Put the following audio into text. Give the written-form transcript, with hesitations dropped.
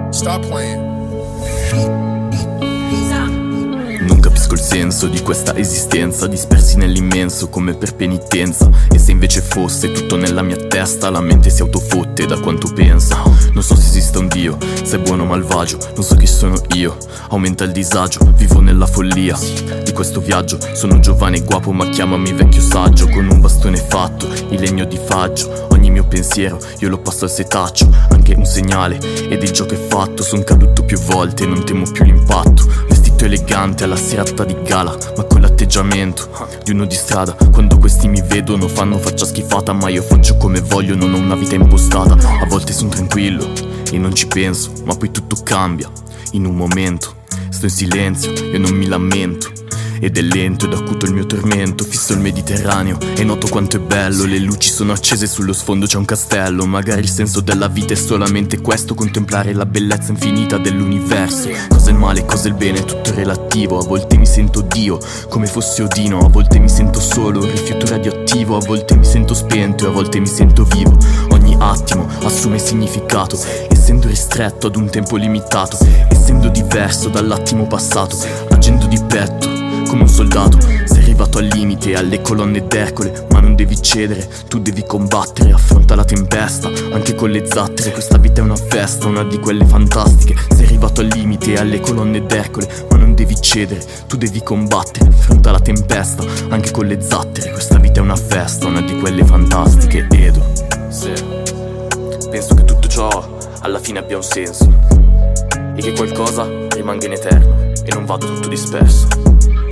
Stop playing. Non capisco il senso di questa esistenza, dispersi nell'immenso come per penitenza. E se invece fosse tutto nella mia testa, la mente si autofotte da quanto pensa. Non so se esista un Dio, se è buono o malvagio, non so chi sono io. Aumenta il disagio, vivo nella follia di questo viaggio. Sono giovane e guapo ma chiamami vecchio saggio. Con un bastone fatto, in legno di faggio. Ogni mio pensiero io lo passo al setaccio. Anche un segnale ed il gioco è fatto. Son caduto più volte e non temo più l'impatto. Vestito elegante alla serata di gala, ma con l'atteggiamento di uno di strada. Quando questi mi vedono fanno faccia schifata, ma io faccio come voglio, non ho una vita impostata. A volte sono tranquillo e non ci penso, ma poi tutto cambia in un momento. Sto in silenzio, io non mi lamento. Ed è lento ed acuto il mio tormento. Fisso il Mediterraneo e noto quanto è bello. Le luci sono accese, sullo sfondo c'è un castello. Magari il senso della vita è solamente questo: contemplare la bellezza infinita dell'universo. Cos'è il male, cos'è il bene, tutto è relativo. A volte mi sento Dio, come fossi Odino. A volte mi sento solo, rifiuto radioattivo. A volte mi sento spento e a volte mi sento vivo. Ogni attimo assume significato, essendo ristretto ad un tempo limitato. Essendo diverso dall'attimo passato, agendo di petto come un soldato. Sei arrivato al limite, alle colonne d'Ercole, ma non devi cedere, tu devi combattere. Affronta la tempesta, anche con le zattere. Questa vita è una festa, una di quelle fantastiche. Sei arrivato al limite, alle colonne d'Ercole, ma non devi cedere, tu devi combattere. Affronta la tempesta, anche con le zattere. Questa vita è una festa, una di quelle fantastiche. Edo, sì, penso che tutto ciò alla fine abbia un senso e che qualcosa rimanga in eterno e non vada tutto disperso.